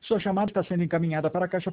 Sua chamada está sendo encaminhada para a caixa